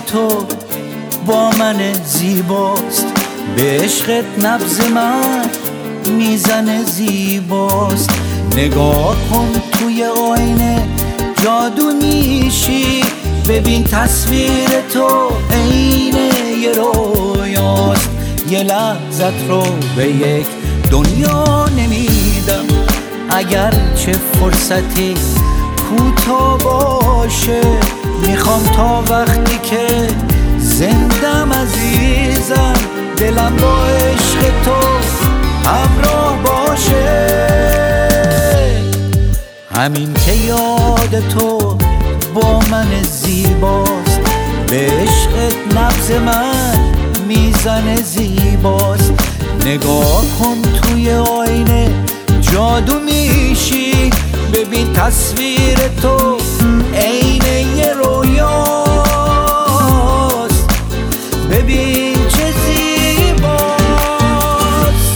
تو با من زیباست، به عشقت نبض من میزنه زیباست. نگاه کن توی آینه جادو میشی، ببین تصویر تو عین یه رویاست. یه لحظت رو به یک دنیا نمیدم، اگر چه فرصتی کوتاه باشه. میخوام تا وقتی که زندم عزیزم، دلم با عشق تو همراه باشه. همین که یاد تو با من زیباست، به عشقت نبض من میزنه زیباست. نگاه کن توی آینه جادو میشی، ببین تصویر تو عین یه رویاست. ببین چه زیباست.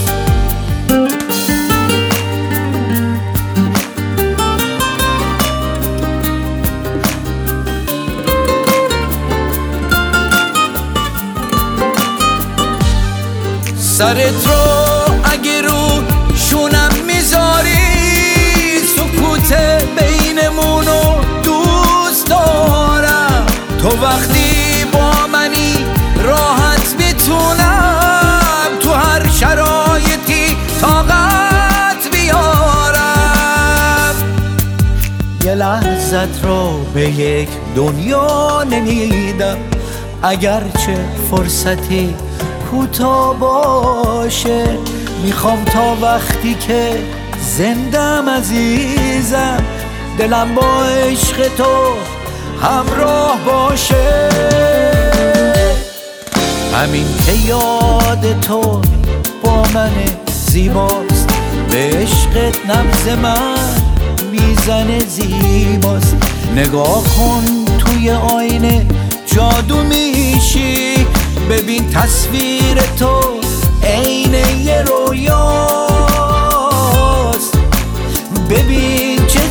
سرت رو اگه رو شونم میذاری، سکوت بینمونو دوست دارم. تو وقتی با منی راحت میتونم تو هر شرایطی طاقت بیارم. یه لحظت رو به یک دنیا نمیدم، اگر چه فرصتی کوتاه باشه. میخوام تا وقتی که زندم عزیزم، دلم با عشق تو همراه باشه. همین که یاد تو با من زیباست، به عشقت نبض من میزنه زیباست. نگاه کن توی آینه جادو میشی، ببین تصویر تو عین یه رویاست. ببین چه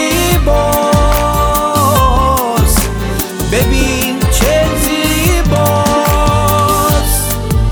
زیباست، ببین چه زیباست.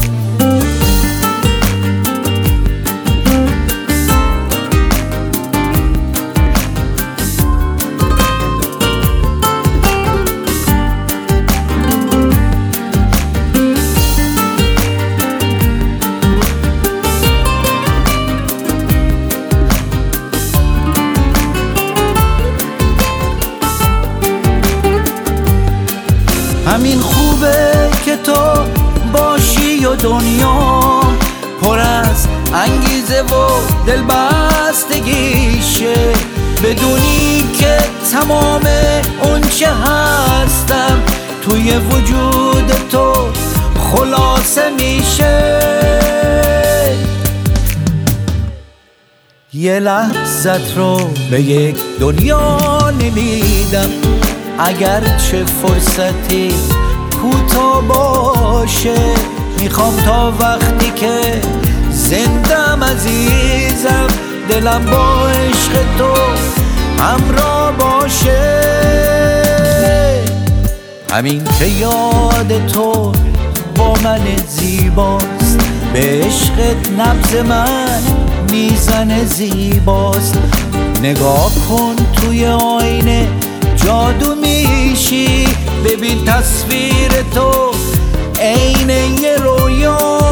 همین خوبه که تو باشی و دنیا پر از انگیزه و دلبستگیشه. بدونی که تمام اون چه هستم توی وجود تو خلاصه میشه. یه لحظت رو به یک دنیا نمیدم، اگر چه فرصتی کوتاه باشه. میخوام تا وقتی که زندم عزیزم، دلم با عشق تو همراه باشه. همین که یاد تو با من زیباست، به عشقت نبض من میزنه زیباست. نگاه کن توی آینه جادو میشی، ببین تصویر تو عین یه رویا.